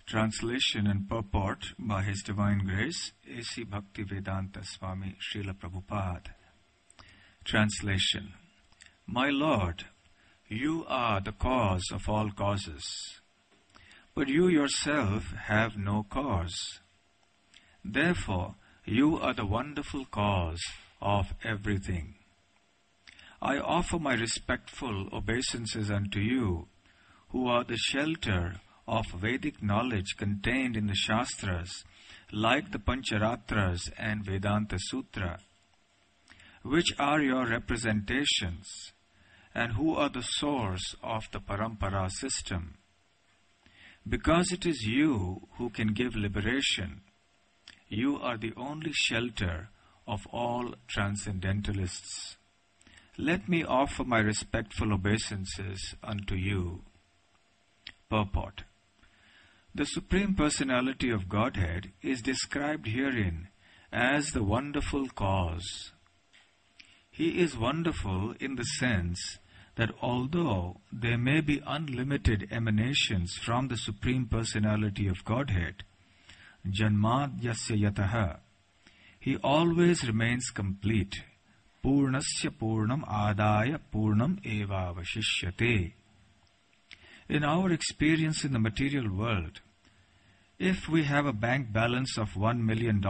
Translation and purport by His Divine Grace, A.C. Bhaktivedanta Swami Srila Prabhupada. Translation. My Lord, you are the cause of all causes, but you yourself have no cause. Therefore, you are the wonderful cause of everything. I offer my respectful obeisances unto you, who are the shelter of Vedic knowledge contained in the Shastras, like the Pancharatras and Vedanta Sutra, which are your representations, and who are the source of the Parampara system. Because it is you who can give liberation, you are the only shelter of all transcendentalists. Let me offer my respectful obeisances unto you. Purport. The Supreme Personality of Godhead is described herein as the wonderful cause. He is wonderful in the sense that although there may be unlimited emanations from the Supreme Personality of Godhead, Janmadyasya Yataha, He always remains complete. Purnasya Purnam Adaya Purnam Eva Vashishyate. In our experience in the material world, if we have a bank balance of $1 million,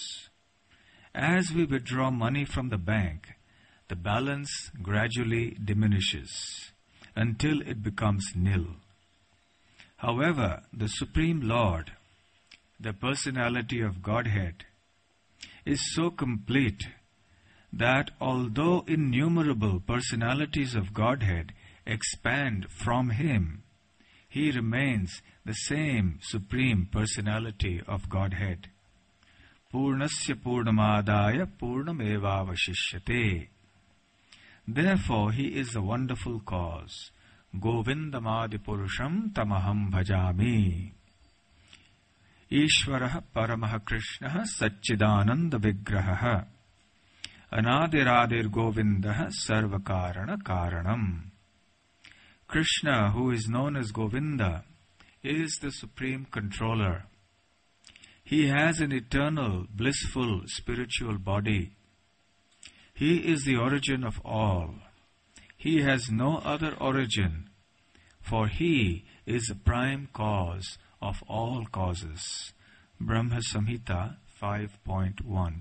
as we withdraw money from the bank, the balance gradually diminishes until it becomes nil. However, the Supreme Lord, the Personality of Godhead, is so complete that although innumerable personalities of Godhead expand from Him, He remains the same Supreme Personality of Godhead. Purnasya Purnamadaya Purnameva Vashishyate. Therefore, He is the wonderful cause. Govindamadi Purusham Tamaham Bhajami. Ishvaraha Paramaha Krishnaha Satchidananda Vigraha Anadiradir Govindaha Sarvakarana Karanam. Krishna, who is known as Govinda, is the Supreme Controller. He has an eternal, blissful, spiritual body. He is the origin of all. He has no other origin, for He is the prime cause of all causes. Brahma Samhita 5.1.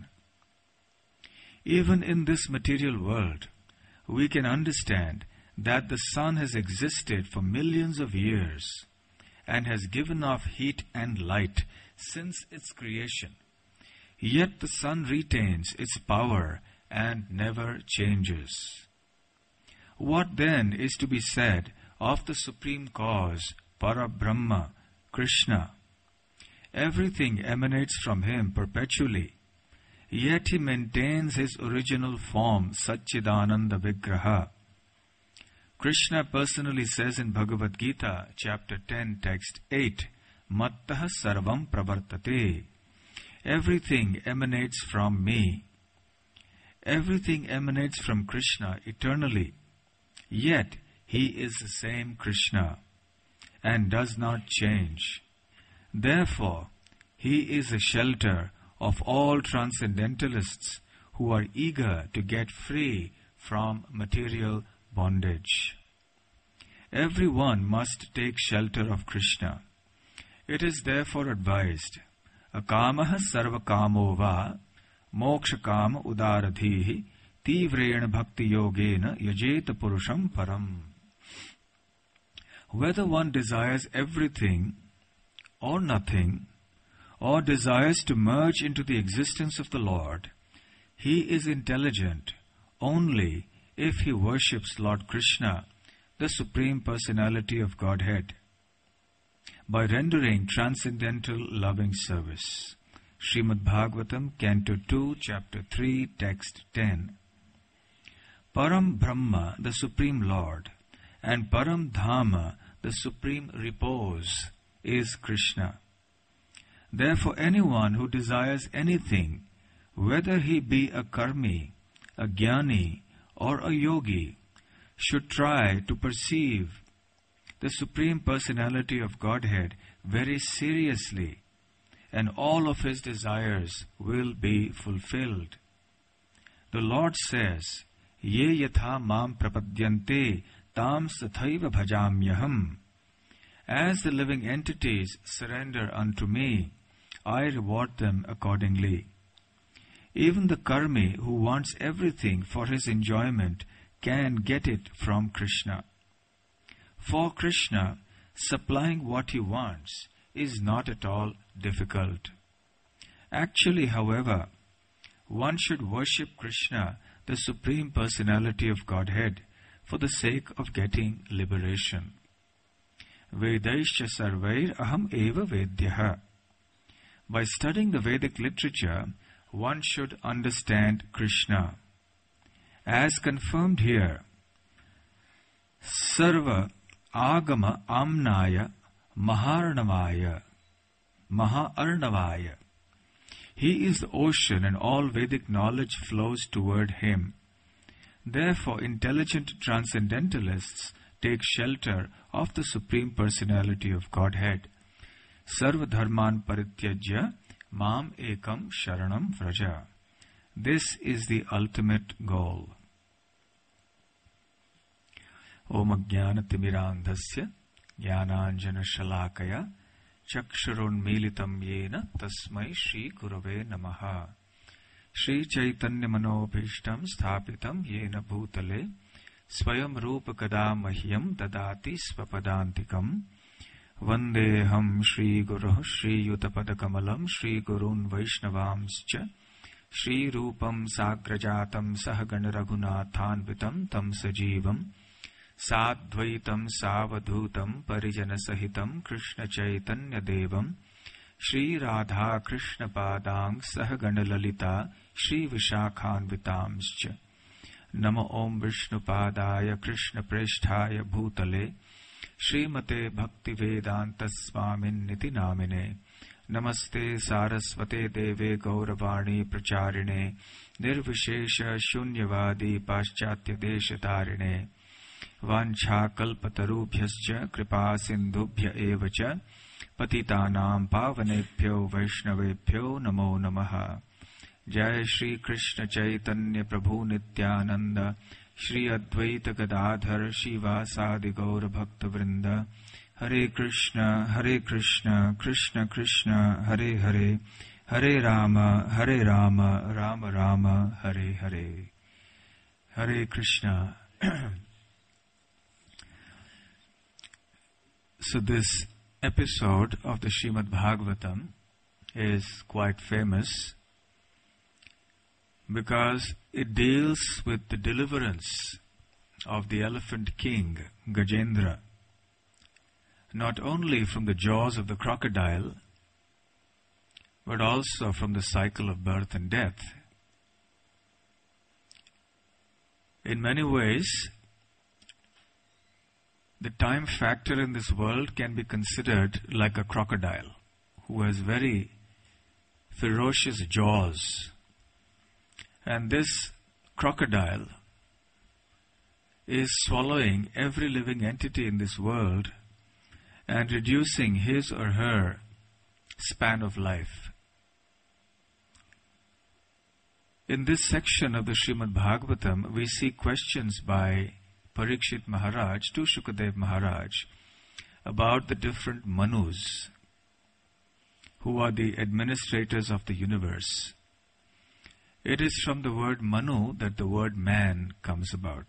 Even in this material world, we can understand that the sun has existed for millions of years and has given off heat and light since its creation. Yet the sun retains its power and never changes. What then is to be said of the Supreme Cause, Parabrahma, Krishna? Everything emanates from Him perpetually, yet He maintains His original form, Satchidananda Vigraha. Krishna personally says in Bhagavad Gita, chapter 10, text 8, Mattaha sarvam pravartate. Everything emanates from me. Everything emanates from Krishna eternally. Yet, He is the same Krishna and does not change. Therefore, He is a shelter of all transcendentalists who are eager to get free from material bondage. Everyone must take shelter of Krishna. It is therefore advised, Akamaha sarvakamo va mokshakama udaradhihi tivrena bhakti yogena yajeta purusham param. Whether one desires everything or nothing, or desires to merge into the existence of the Lord, he is intelligent only if he worships Lord Krishna, the Supreme Personality of Godhead, by rendering transcendental loving service. Srimad Bhagavatam, Canto 2, Chapter 3, Text 10. Param Brahma, the Supreme Lord, and Param Dhama, the Supreme Repose, is Krishna. Therefore, anyone who desires anything, whether he be a karmi, a jnani, or a yogi, should try to perceive the Supreme Personality of Godhead very seriously, and all of his desires will be fulfilled. The Lord says, Ye yatha mam prapadyante tam sathaiva bhajamyaham. As the living entities surrender unto me, I reward them accordingly. Even the karmi who wants everything for his enjoyment can get it from Krishna. For Krishna, supplying what he wants is not at all difficult. Actually, however, one should worship Krishna, the Supreme Personality of Godhead, for the sake of getting liberation. Vedaischa sarvair aham eva vedyaha. By studying the Vedic literature, one should understand Krishna. As confirmed here, Sarva Agama Amnaya Maharnavaya. He is the ocean and all Vedic knowledge flows toward him. Therefore, intelligent transcendentalists take shelter of the Supreme Personality of Godhead. Sarva dharman parityajya mam ekam sharanam vraja. This is the ultimate goal. Om ajnanatimirandhasya jnananjana shalakaya chakshurun militam yena tasmai Shri Gurave Namaha. Shri Chaitanya Manobhishtam Sthapitam Yena Bhutale Swayam Rupa Kadamahyam Dadati Svapadantikam Vandeham Shri Guru Shri Yutapadakamalam Shri Gurun Vaishnavamscha Shri Rupam Sagrajatam Sahagana Raghunathanvitam Tam Sajivam Sadvaitam Savadhutam Parijana Sahitam Krishna Chaitanya Devam Shri Radha Krishna Padang Sahagana Lalita Shri Vishakhanvitamscha Namo Om Vishnu Padaya Krishna Preshthaya Bhutale Srimate Bhakti Vedanta Swamin Niti Namine Namaste Saraswate Deve Gauravani Pracharine Nirvishesha Shunyavadi Paschatya Deshatarine Vancha Kalpatarubhyascha Kripa Sindhubhya Evacha Patitanam Pavanebhyo Vaishnavebhyo Namo Namaha. Jai Shri Krishna Chaitanya Prabhu Nityananda Shri Advaita Gadadhar Shiva Sadi Gaura Bhakta Vrinda. Hare Krishna, Krishna Krishna, Hare Hare, Hare Rama, Rama Rama, Hare Hare. Hare Krishna. So this episode of the Srimad Bhagavatam is quite famous because it deals with the deliverance of the elephant king, Gajendra, not only from the jaws of the crocodile, but also from the cycle of birth and death. In many ways, the time factor in this world can be considered like a crocodile who has very ferocious jaws. And this crocodile is swallowing every living entity in this world and reducing his or her span of life. In this section of the Srimad Bhagavatam, we see questions by Parikshit Maharaj to Shukadev Maharaj about the different Manus who are the administrators of the universe. It is from the word Manu that the word man comes about.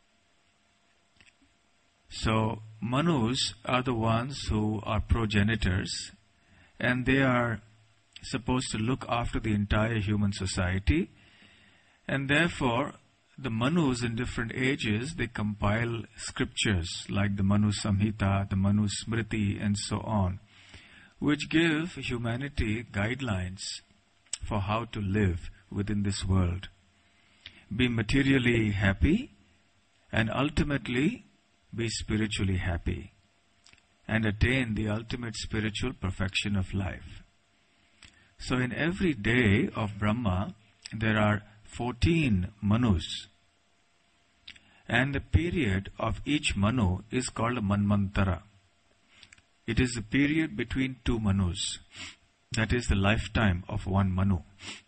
So, Manus are the ones who are progenitors, and they are supposed to look after the entire human society, and therefore the Manus in different ages, they compile scriptures like the Manu Samhita, the Manu Smriti, and so on, which give humanity guidelines for how to live within this world, be materially happy, and ultimately be spiritually happy, and attain the ultimate spiritual perfection of life. So in every day of Brahma, there are 14 Manus. And the period of each Manu is called a Manvantara. It is the period between two Manus. That is the lifetime of one Manu.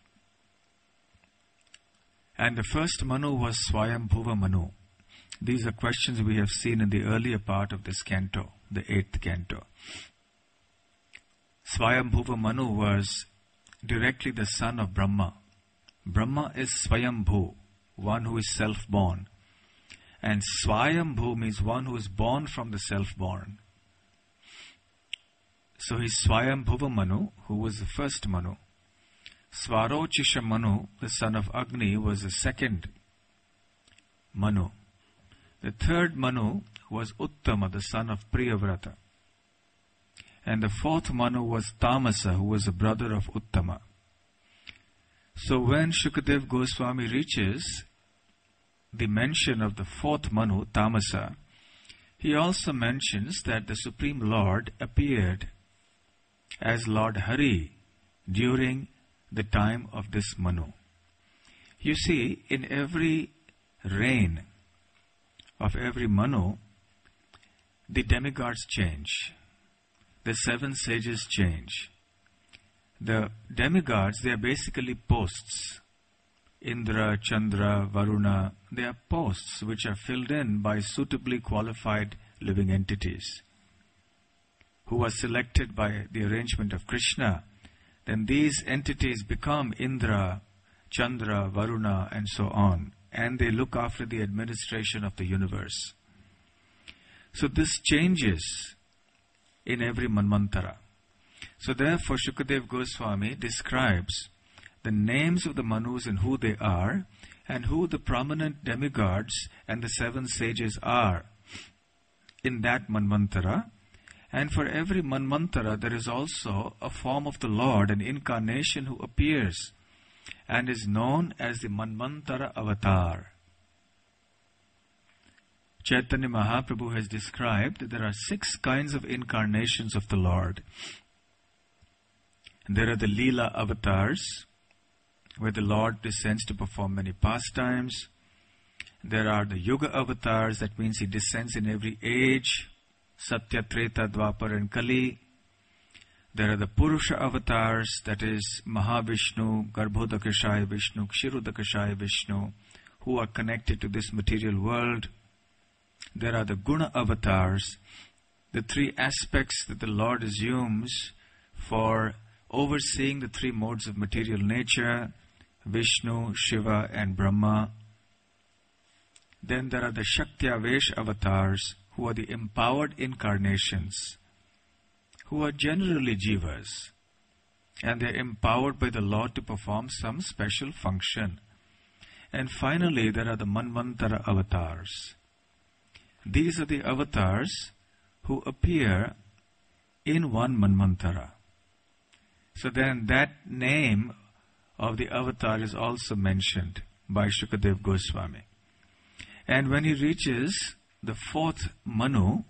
And the first Manu was Swayambhuva Manu. These are questions we have seen in the earlier part of this canto, the 8th canto. Swayambhuva Manu was directly the son of Brahma. Brahma is Swayambhu, one who is self-born. And Swayambhu means one who is born from the self-born. So he's Swayambhuva Manu, who was the first Manu. Svarochisha Manu, the son of Agni, was the second Manu. The third Manu was Uttama, the son of Priyavrata. And the fourth Manu was Tamasa, who was the brother of Uttama. So when Shukadev Goswami reaches the mention of the fourth Manu, Tamasa, he also mentions that the Supreme Lord appeared as Lord Hari during the time of this Manu. You see, in every reign of every Manu, the demigods change. The 7 sages change. The demigods, they are basically posts. Indra, Chandra, Varuna, they are posts which are filled in by suitably qualified living entities who are selected by the arrangement of Krishna. Then these entities become Indra, Chandra, Varuna, and so on. And they look after the administration of the universe. So this changes in every Manvantara. So therefore Shukadev Goswami describes the names of the Manus and who they are, and who the prominent demigods and the 7 sages are in that Manvantara. And for every Manvantara there is also a form of the Lord, an incarnation who appears and is known as the Manvantara Avatar. Chaitanya Mahaprabhu has described that there are 6 kinds of incarnations of the Lord. And there are the Leela avatars, where the Lord descends to perform many pastimes. There are the Yuga avatars, that means He descends in every age, Satya, Treta, Dwapar and Kali. There are the Purusha avatars, that is Mahavishnu, Garbhodakashaya Vishnu, Kshirudakashaya Vishnu, who are connected to this material world. There are the Guna avatars, the 3 aspects that the Lord assumes for overseeing the 3 modes of material nature, Vishnu, Shiva and Brahma. Then there are the Shakti-Avesh avatars, who are the empowered incarnations, who are generally jivas, and they are empowered by the Lord to perform some special function. And finally, there are the Manvantara avatars. These are the avatars who appear in one Manvantara. So then that name of the avatar is also mentioned by Shukadev Goswami. And when he reaches the 4th Manu,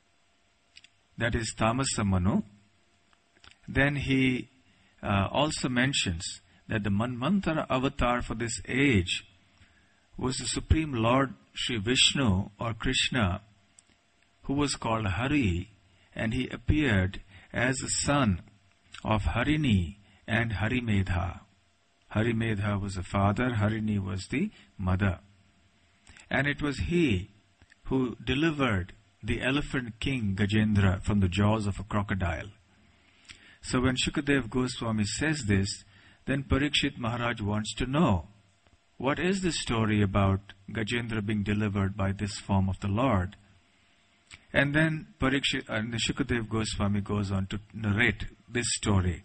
that is Tamasa Manu, then he also mentions that the Manvantara avatar for this age was the Supreme Lord Sri Vishnu or Krishna, who was called Hari, and he appeared as the son of Harini and Harimedha. Harimedha was the father, Harini was the mother. And it was he who delivered the elephant king Gajendra from the jaws of a crocodile. So when Shukadev Goswami says this, then Parikshit Maharaj wants to know, what is the story about Gajendra being delivered by this form of the Lord? And then Shukadev Goswami goes on to narrate this story,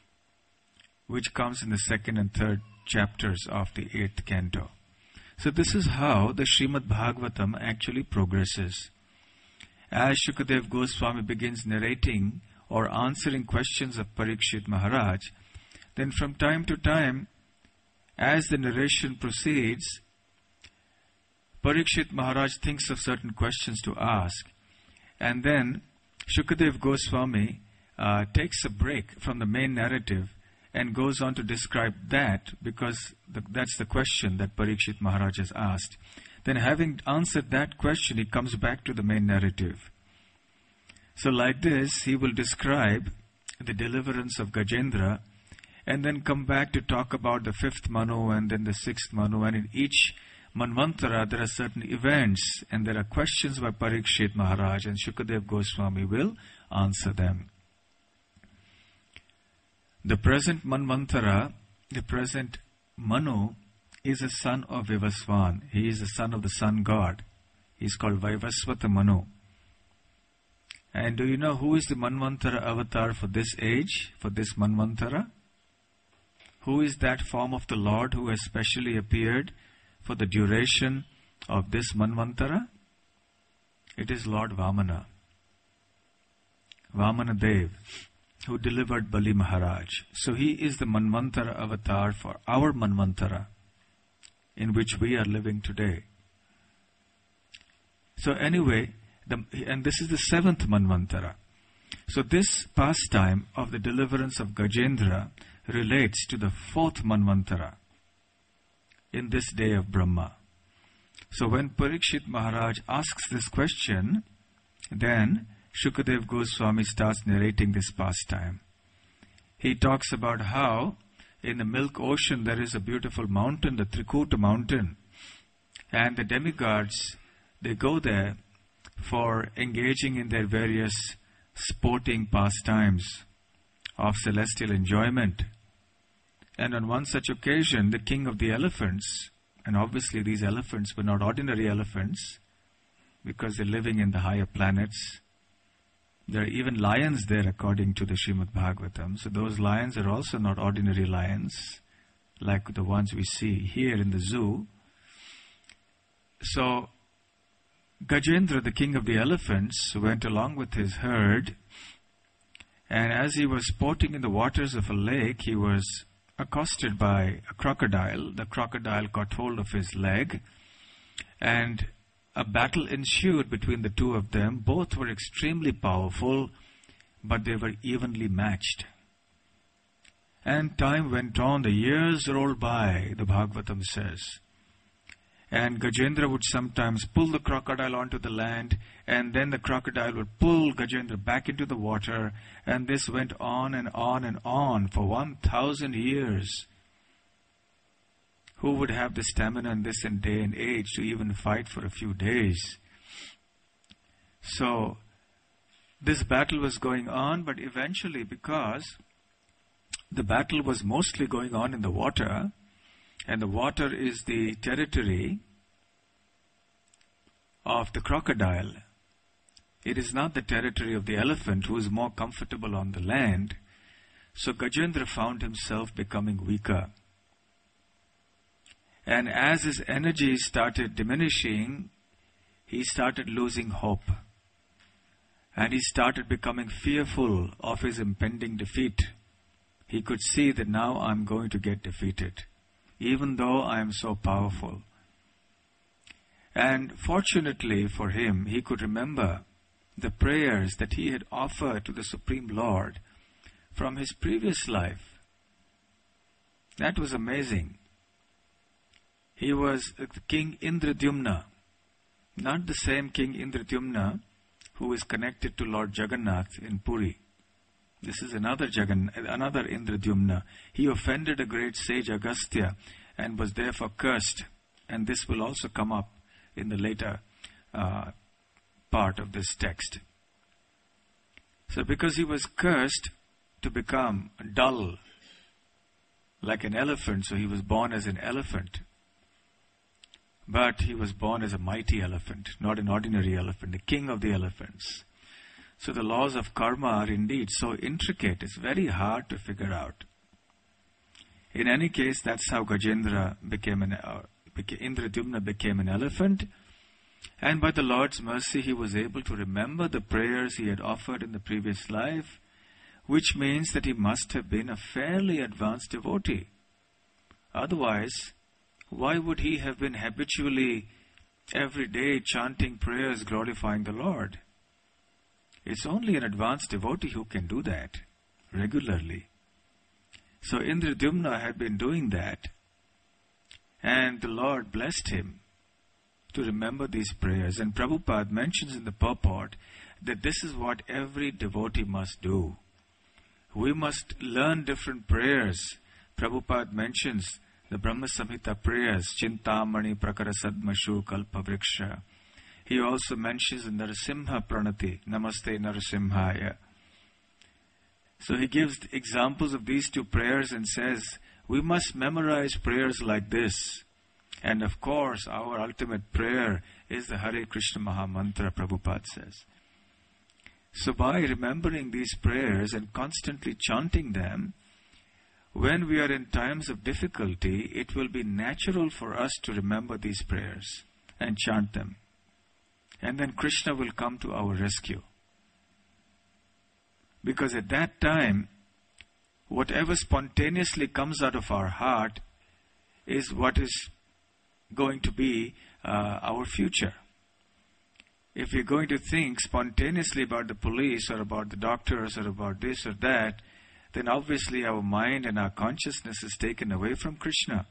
which comes in the 2nd and 3rd chapters of the 8th canto. So this is how the Srimad Bhagavatam actually progresses. As Shukadev Goswami begins narrating or answering questions of Parikshit Maharaj, then from time to time, as the narration proceeds, Parikshit Maharaj thinks of certain questions to ask. And then Shukadev Goswami takes a break from the main narrative and goes on to describe that, because that's the question that Parikshit Maharaj has asked. Then having answered that question, he comes back to the main narrative. So like this, he will describe the deliverance of Gajendra and then come back to talk about the 5th Manu and then the 6th Manu. And in each Manvantara, there are certain events and there are questions by Parikshit Maharaj, and Shukadev Goswami will answer them. The present Manvantara, the present Manu, is a son of Vivasvan. He is the son of the sun god. He is called Vaivasvata Manu. And do you know who is the Manvantara avatar for this age, for this Manvantara? Who is that form of the Lord who has specially appeared for the duration of this Manvantara? It is Lord Vamana. Vamana Dev, who delivered Bali Maharaj. So he is the Manvantara avatar for our Manvantara, in which we are living today. So anyway, and this is the 7th Manvantara. So this pastime of the deliverance of Gajendra relates to the 4th Manvantara in this day of Brahma. So when Parikshit Maharaj asks this question, then Shukadev Goswami starts narrating this pastime. He talks about how in the Milk Ocean there is a beautiful mountain, the Trikuta mountain, and the demigods, they go there for engaging in their various sporting pastimes of celestial enjoyment. And on one such occasion, the king of the elephants, and obviously these elephants were not ordinary elephants because they're living in the higher planets. There are even lions there according to the Srimad Bhagavatam. So those lions are also not ordinary lions like the ones we see here in the zoo. So Gajendra, the king of the elephants, went along with his herd, and as he was sporting in the waters of a lake, he was accosted by a crocodile. The crocodile got hold of his leg, and a battle ensued between the two of them. Both were extremely powerful, but they were evenly matched. And time went on, the years rolled by, the Bhagavatam says. And Gajendra would sometimes pull the crocodile onto the land, and then the crocodile would pull Gajendra back into the water, and this went on and on and on for 1,000 years. Who would have the stamina in this day and age to even fight for a few days? So, this battle was going on, but eventually, because the battle was mostly going on in the water, and the water is the territory of the crocodile. It is not the territory of the elephant, who is more comfortable on the land. So Gajendra found himself becoming weaker. And as his energy started diminishing, he started losing hope. And he started becoming fearful of his impending defeat. He could see that now I'm going to get defeated, even though I am so powerful. And fortunately for him, he could remember the prayers that he had offered to the Supreme Lord from his previous life. That was amazing. He was King Indradyumna, not the same King Indradyumna who is connected to Lord Jagannath in Puri. This is another Indradyumna. He offended a great sage Agastya and was therefore cursed. And this will also come up in the later part of this text. So because he was cursed to become dull like an elephant, so he was born as an elephant. But he was born as a mighty elephant, not an ordinary elephant, the king of the elephants. So the laws of karma are indeed so intricate, it's very hard to figure out. In any case, that's how Gajendra Indradyumna became an elephant. And by the Lord's mercy, he was able to remember the prayers he had offered in the previous life, which means that he must have been a fairly advanced devotee. Otherwise, why would he have been habitually every day chanting prayers glorifying the Lord? It's only an advanced devotee who can do that regularly. So Indradyumna had been doing that, and the Lord blessed him to remember these prayers. And Prabhupada mentions in the purport that this is what every devotee must do. We must learn different prayers. Prabhupada mentions the Brahma Samhita prayers, Chintamani Prakara Sadmashu Kalpa Vriksha. He also mentions the Narasimha Pranati, Namaste Narasimhaya. So he gives examples of these two prayers and says, we must memorize prayers like this. And of course, our ultimate prayer is the Hare Krishna Maha Mantra, Prabhupada says. So by remembering these prayers and constantly chanting them, when we are in times of difficulty, it will be natural for us to remember these prayers and chant them. And then Krishna will come to our rescue. Because at that time, whatever spontaneously comes out of our heart is what is going to be our future. If we're going to think spontaneously about the police or about the doctors or about this or that, then obviously our mind and our consciousness is taken away from Krishna.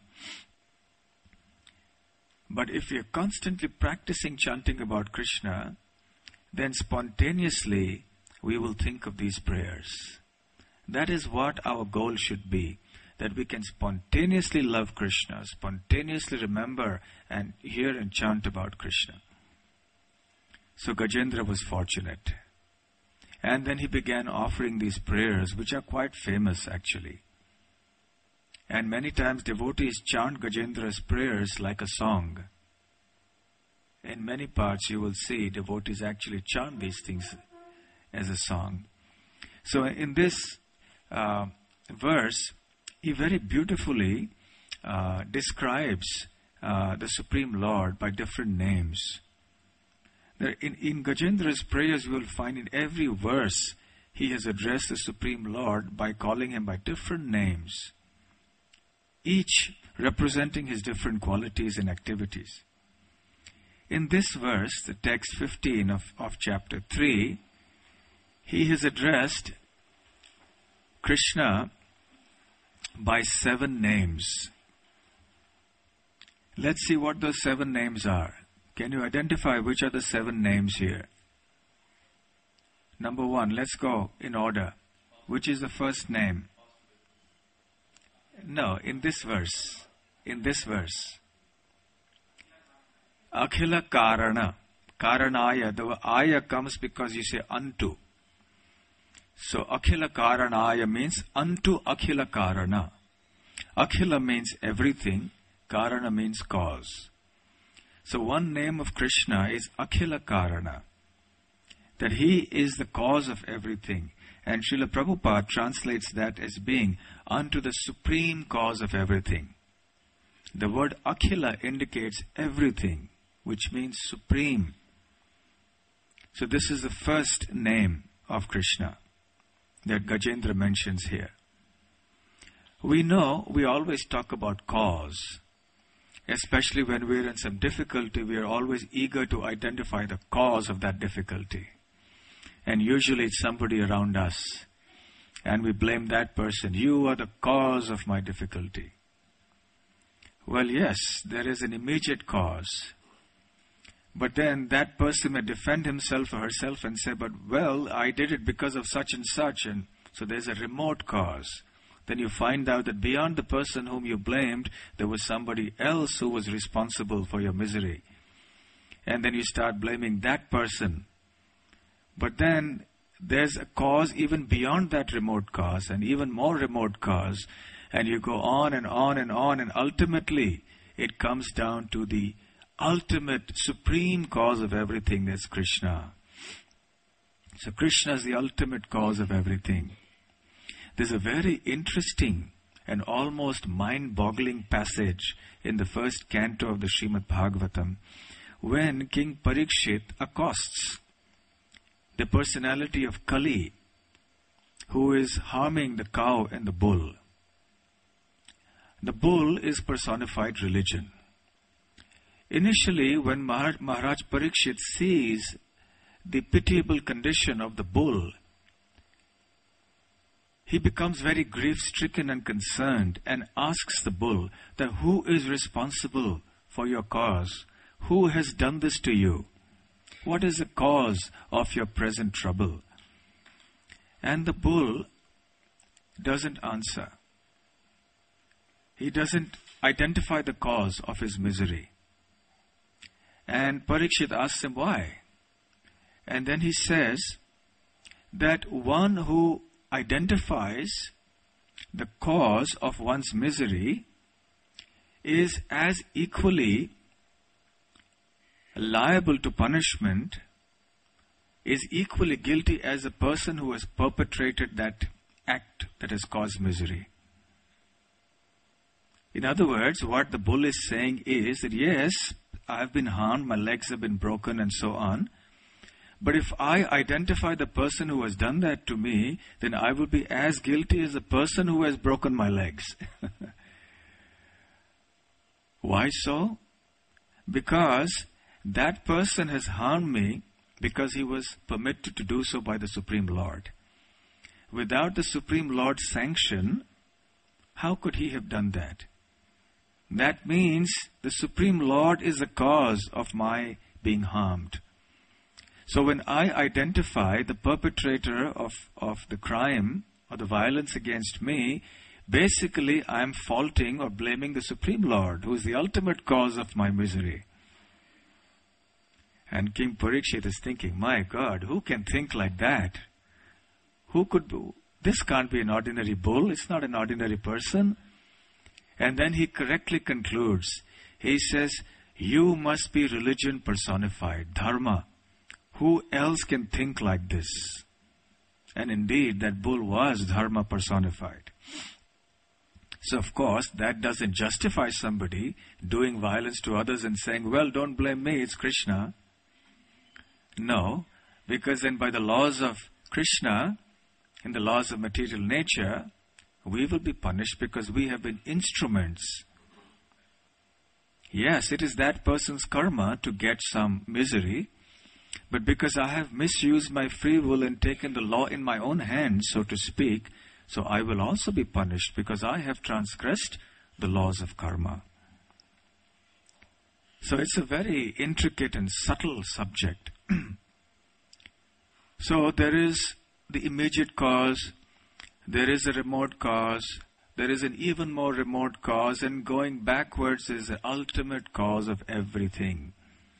But if we are constantly practicing chanting about Krishna, then spontaneously we will think of these prayers. That is what our goal should be, that we can spontaneously love Krishna, spontaneously remember and hear and chant about Krishna. So Gajendra was fortunate. And then he began offering these prayers, which are quite famous actually. And many times devotees chant Gajendra's prayers like a song. In many parts you will see devotees actually chant these things as a song. So in this verse, he very beautifully describes the Supreme Lord by different names. In Gajendra's prayers, you will find in every verse he has addressed the Supreme Lord by calling him by different names, each representing his different qualities and activities. In this verse, the text 15 of chapter 3, he has addressed Krishna by 7 names. Let's see what those 7 names are. Can you identify which are the 7 names here? Number 1, let's go in order. Which is the first name? No, in this verse. In this verse. Akhila Karana. Karanaya. The Aya comes because you say unto. So Akhila Karanaya means unto Akhila Karana. Akhila means everything. Karana means cause. So one name of Krishna is Akhila Karana, that he is the cause of everything. And Srila Prabhupada translates that as being unto the supreme cause of everything. The word Akhila indicates everything, which means supreme. So this is the first name of Krishna that Gajendra mentions here. We know we always talk about cause. Especially when we're in some difficulty, we are always eager to identify the cause of that difficulty. And usually it's somebody around us. And we blame that person. You are the cause of my difficulty. Well, yes, there is an immediate cause. But then that person may defend himself or herself and say, but well, I did it because of such and such. And so there's a remote cause. Then you find out that beyond the person whom you blamed, there was somebody else who was responsible for your misery. And then you start blaming that person. But then there's a cause even beyond that remote cause, and even more remote cause. And you go on and on and on, and ultimately it comes down to the ultimate, supreme cause of everything, that's Krishna. So Krishna is the ultimate cause of everything. There's a very interesting and almost mind-boggling passage in the first canto of the Srimad Bhagavatam when King Parikshit accosts the personality of Kali, who is harming the cow and the bull. The bull is personified religion. Initially, when Maharaj Parikshit sees the pitiable condition of the bull, he becomes very grief-stricken and concerned and asks the bull that who is responsible for your cause? who has done this to you? What is the cause of your present trouble? And the bull doesn't answer. He doesn't identify the cause of his misery. And Parikshit asks him why. And then he says that one who identifies the cause of one's misery is as equally liable to punishment, is equally guilty as a person who has perpetrated that act that has caused misery. In other words, what the bull is saying is that yes, I have been harmed, my legs have been broken and so on. But if I identify the person who has done that to me, then I will be as guilty as the person who has broken my legs. Why so? Because that person has harmed me because he was permitted to do so by the Supreme Lord. Without the Supreme Lord's sanction, how could he have done that? That means the Supreme Lord is the cause of my being harmed. So when I identify the perpetrator of the crime or the violence against me, basically I am faulting or blaming the Supreme Lord, who is the ultimate cause of my misery. And King Parikshit is thinking, my God, who can think like that? Who could do? This can't be an ordinary bull. It's not an ordinary person. And then he correctly concludes. He says, you must be religion personified, dharma. Who else can think like this? And indeed, that bull was dharma personified. So of course, that doesn't justify somebody doing violence to others and saying, well, don't blame me, it's Krishna. No, because then by the laws of Krishna, in the laws of material nature, we will be punished because we have been instruments. Yes, it is that person's karma to get some misery, but because I have misused my free will and taken the law in my own hands, so to speak, so I will also be punished because I have transgressed the laws of karma. So it's a very intricate and subtle subject. So there is the immediate cause, there is a remote cause, there is an even more remote cause, and going backwards is the ultimate cause of everything.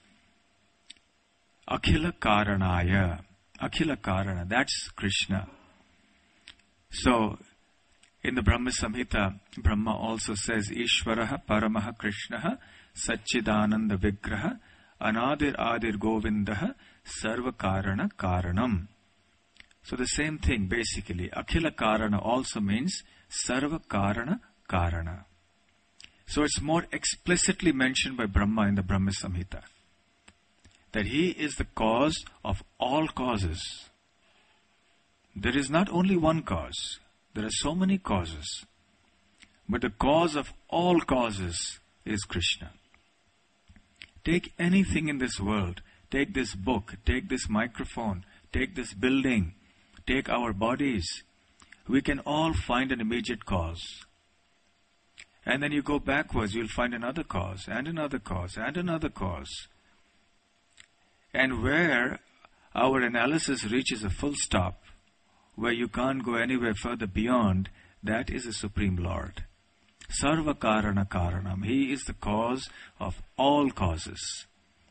Akhila Karanaya. Akhila Karana, that's Krishna. So, in the Brahma Samhita, Brahma also says, Ishvaraha Paramaha Krishnaha Satchidananda Vigraha Anadir Adir Govindaha Sarva Karana Karanam. So the same thing basically. Akhila Karana also means Sarva Karana Karana. So it's more explicitly mentioned by Brahma in the Brahma Samhita, that he is the cause of all causes. There is not only one cause. There are so many causes. But the cause of all causes is Krishna. Take anything in this world. Take this book. Take this microphone. Take this building. Take our bodies. We can all find an immediate cause. And then you go backwards, you'll find another cause, and another cause, and another cause. And where our analysis reaches a full stop, where you can't go anywhere further beyond, that is the Supreme Lord. Sarva Karana Karanam. He is the cause of all causes.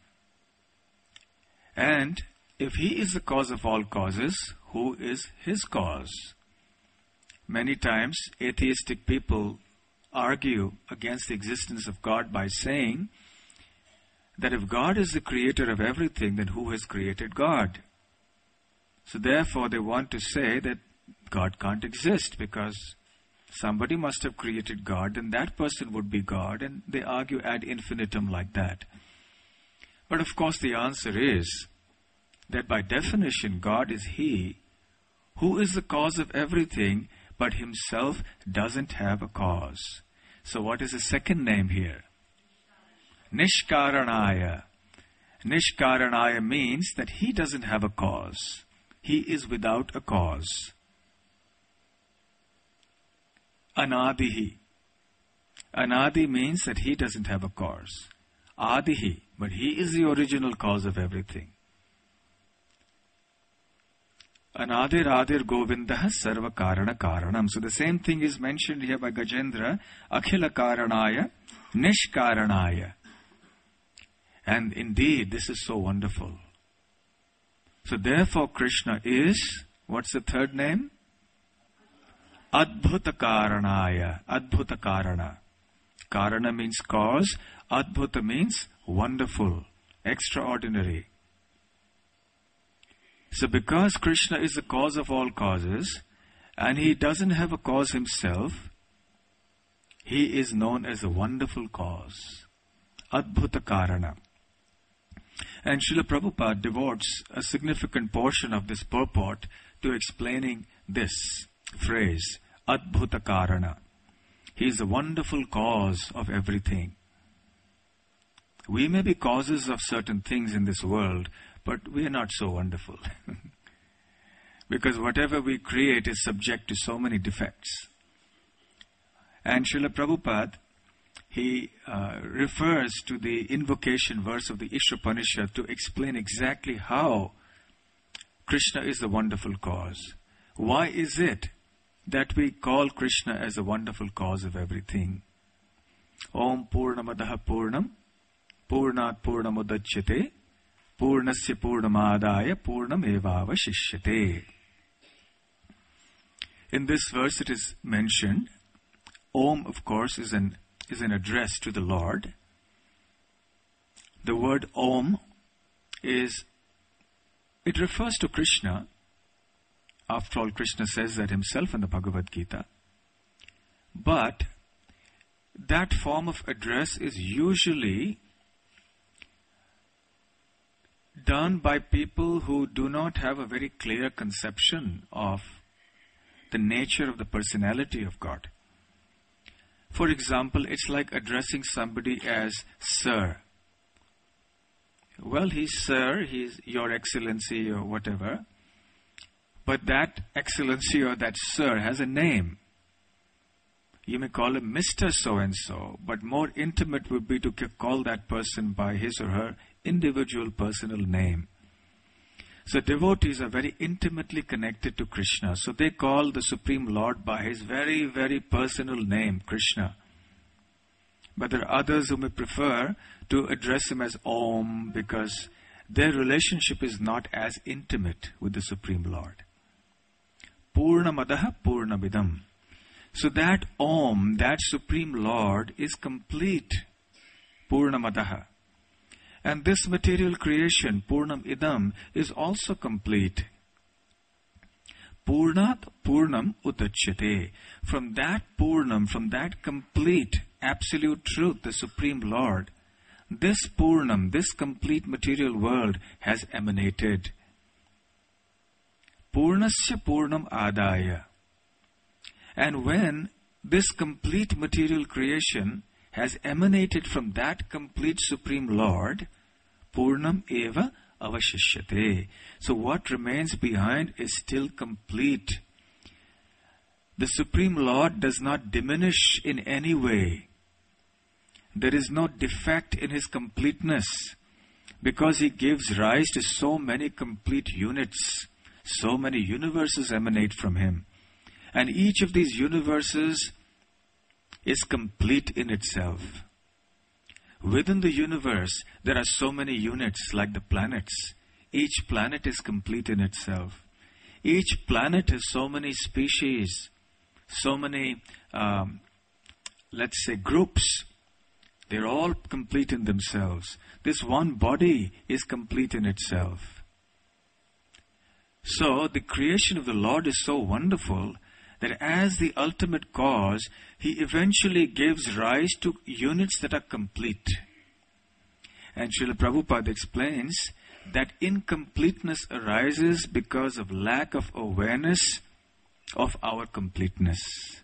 And if he is the cause of all causes, who is his cause? Many times atheistic people argue against the existence of God by saying that if God is the creator of everything, then who has created God? So therefore they want to say that God can't exist because somebody must have created God and that person would be God, and they argue ad infinitum like that. But of course the answer is that by definition God is He who is the cause of everything, but himself doesn't have a cause. So what is the second name here? Nishkaranaya. Nishkaranaya means that he doesn't have a cause. He is without a cause. Anadihi. Anadi means that he doesn't have a cause. Adihi, But He is the original cause of everything. Anadir Adir Govindah Sarva Karana Karanam. So the same thing is mentioned here by Gajendra. Akhila Karanaya Nishkaranaya. And indeed, this is so wonderful. So therefore Krishna is, what's the third name? Adbhuta Karanaya. Adbhuta Karana. Karana means cause. Adbhuta means wonderful, extraordinary. So because Krishna is the cause of all causes, and He doesn't have a cause Himself, He is known as a wonderful cause. Adbhuta Karana. And Srila Prabhupada devotes a significant portion of this purport to explaining this phrase, Adbhuta Karana. He is the wonderful cause of everything. We may be causes of certain things in this world, but we are not so wonderful. Because whatever we create is subject to so many defects. And Srila Prabhupada, he refers to the invocation verse of the Ishvapanishad to explain exactly how Krishna is the wonderful cause. Why is it that we call Krishna as the wonderful cause of everything? Om Purnamadaha Purnam Purnat Purnamudachyate Purnasya Purnamadaya Purnam Evava Shishyate. In this verse it is mentioned, Om, of course, is an address to the Lord. The word Om it refers to Krishna. After all, Krishna says that himself in the Bhagavad Gita. But that form of address is usually done by people who do not have a very clear conception of the nature of the personality of God. For example, it's like addressing somebody as Sir. Well, he's Sir, he's Your Excellency or whatever. But that Excellency or that Sir has a name. You may call him Mr. So-and-so, but more intimate would be to call that person by his or her individual personal name. So devotees are very intimately connected to Krishna. So they call the Supreme Lord by His very, very personal name, Krishna. But there are others who may prefer to address Him as Om because their relationship is not as intimate with the Supreme Lord. Purnamadaha Purnamidam. So that Om, that Supreme Lord, is complete. Purnamadaha. And this material creation, Purnam Idam, is also complete. Purnat Purnam Udachyate. From that Purnam, from that complete, absolute truth, the Supreme Lord, this Purnam, this complete material world has emanated. Purnasya Purnam Adaya. And when this complete material creation has emanated from that complete Supreme Lord, Purnam Eva Avashishyate. So what remains behind is still complete. The Supreme Lord does not diminish in any way. There is no defect in His completeness because He gives rise to so many complete units. So many universes emanate from Him. And each of these universes is complete in itself. Within the universe, there are so many units like the planets. Each planet is complete in itself. Each planet has so many species, so many, let's say, groups. They're all complete in themselves. This one body is complete in itself. So, the creation of the Lord is so wonderful that as the ultimate cause, He eventually gives rise to units that are complete. And Srila Prabhupada explains that incompleteness arises because of lack of awareness of our completeness.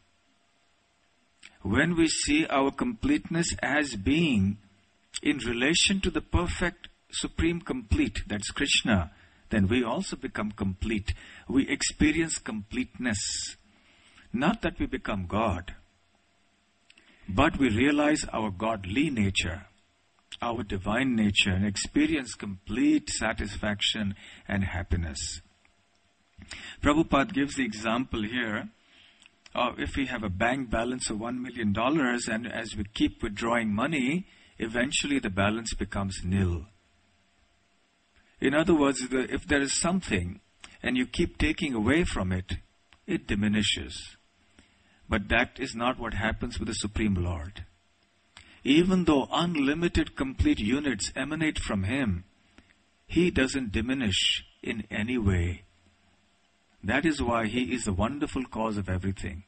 When we see our completeness as being in relation to the perfect, supreme complete, that's Krishna, then we also become complete. We experience completeness. Not that we become God, but we realize our godly nature. our divine nature and experience complete satisfaction and happiness. Prabhupada gives the example here of if we have a bank balance of $1 million and as we keep withdrawing money, eventually the balance becomes nil. In other words, if there is something and you keep taking away from it, it diminishes. But that is not what happens with the Supreme Lord. Even though unlimited complete units emanate from Him, He doesn't diminish in any way. That is why He is the wonderful cause of everything.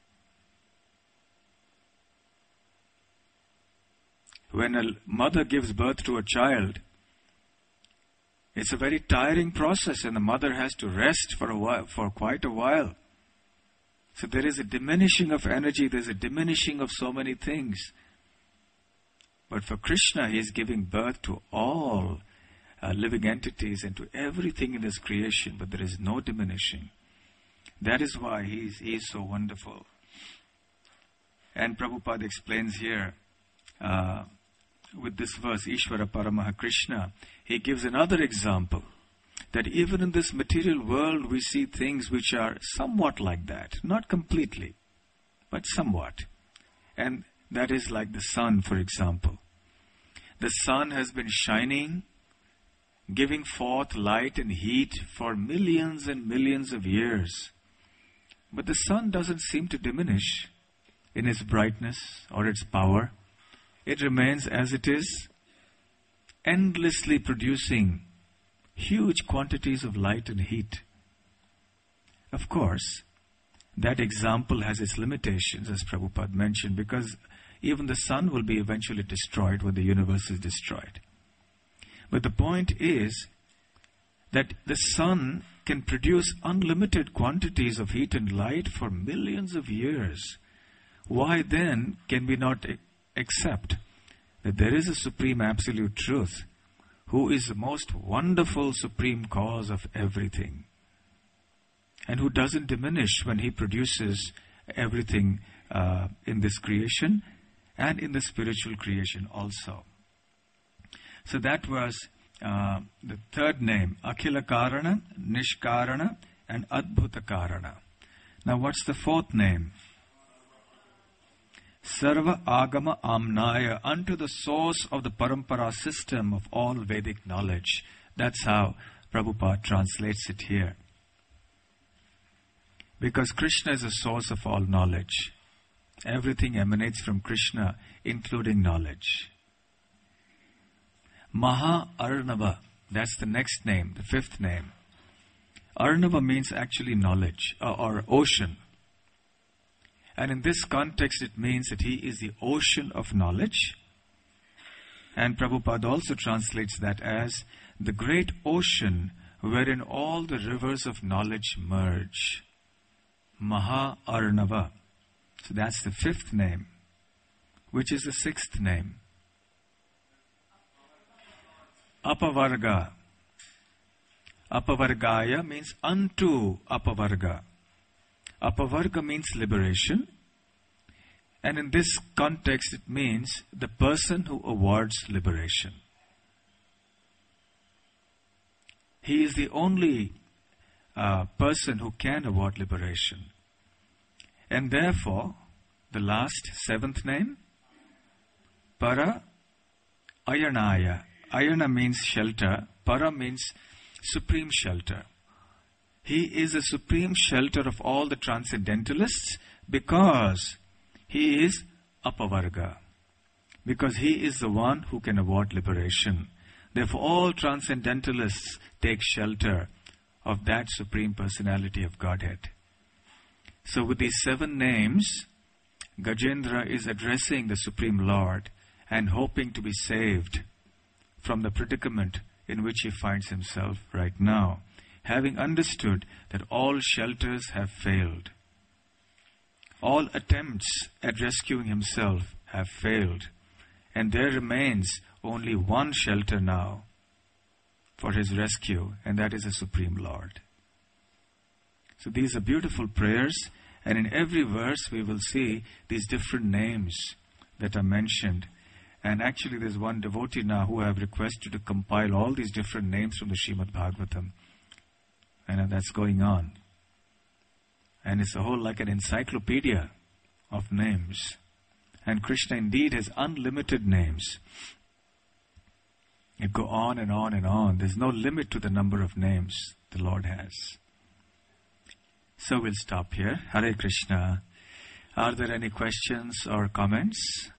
When a mother gives birth to a child, it's a very tiring process and the mother has to rest for quite a while. So there is a diminishing of energy, there's a diminishing of so many things. But for Krishna, He is giving birth to all living entities and to everything in His creation, but there is no diminishing. That is why He is so wonderful. And Prabhupada explains here, with this verse, Ishvara Paramaha Krishna, he gives another example, that even in this material world we see things which are somewhat like that, not completely, but somewhat. And that is like the sun, for example. The sun has been shining, giving forth light and heat for millions and millions of years. But the sun doesn't seem to diminish in its brightness or its power. It remains as it is, endlessly producing huge quantities of light and heat. Of course, that example has its limitations, as Prabhupada mentioned, because even the sun will be eventually destroyed when the universe is destroyed. But the point is that the sun can produce unlimited quantities of heat and light for millions of years. Why then can we not accept that there is a supreme absolute truth who is the most wonderful supreme cause of everything and who doesn't diminish when He produces everything in this creation and in the spiritual creation also. So that was the third name, Akhila Karana, Nishkarana and Adbhuta Karana. Now what's the fourth name? Sarva Agama Amnaya, unto the source of the Parampara system of all Vedic knowledge. That's how Prabhupada translates it here. Because Krishna is the source of all knowledge. Everything emanates from Krishna, including knowledge. Maha Arnava, that's the next name, the fifth name. Arnava means actually knowledge, or ocean. And in this context, it means that He is the ocean of knowledge. And Prabhupada also translates that as the great ocean wherein all the rivers of knowledge merge. Maha Arnava. So that's the fifth name. Which is the sixth name? Apavarga. Apavargaya means unto Apavarga. Apavarga means liberation. And in this context, it means the person who awards liberation. He is the only person who can award liberation. And therefore, the last, seventh name, Para Ayanaya. Ayana means shelter. Para means supreme shelter. He is a supreme shelter of all the transcendentalists because He is Apavarga. Because He is the one who can award liberation. Therefore, all transcendentalists take shelter of that Supreme Personality of Godhead. So with these 7 names, Gajendra is addressing the Supreme Lord and hoping to be saved from the predicament in which he finds himself right now, having understood that all shelters have failed. All attempts at rescuing himself have failed, and there remains only one shelter now for his rescue, and that is the Supreme Lord. So these are beautiful prayers, and in every verse we will see these different names that are mentioned. And actually there's one devotee now who I have requested to compile all these different names from the Srimad Bhagavatam. And that's going on. And it's a whole like an encyclopedia of names. And Krishna indeed has unlimited names. You go on and on and on. There's no limit to the number of names the Lord has. So we'll stop here. Hare Krishna. Are there any questions or comments?